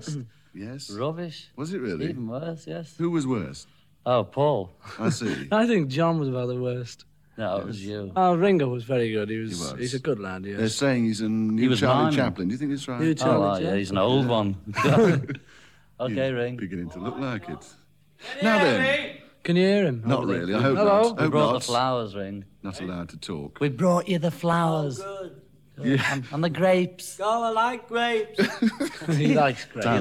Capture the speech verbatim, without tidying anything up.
Yes? Rubbish. Was it really? Even worse, yes. Who was worse? Oh, Paul. I see. I think John was about the worst. No, it was you. Oh, Ringo was very good. He was. He was. He's a good lad. They're Yes. saying he's a new was Charlie miming. Chaplin. Do you think it's right? New Oh, Charlie wow, yeah, Chaplin. he's an old one. Okay, He's Ring. beginning to look like it. Now then. Can you hear him? Not really. I hope Hello? not. We Hope brought not. the flowers, Ring. Not allowed to talk. We brought you the flowers. Good. Yeah. And, and the grapes. Go, I like grapes. He likes grapes.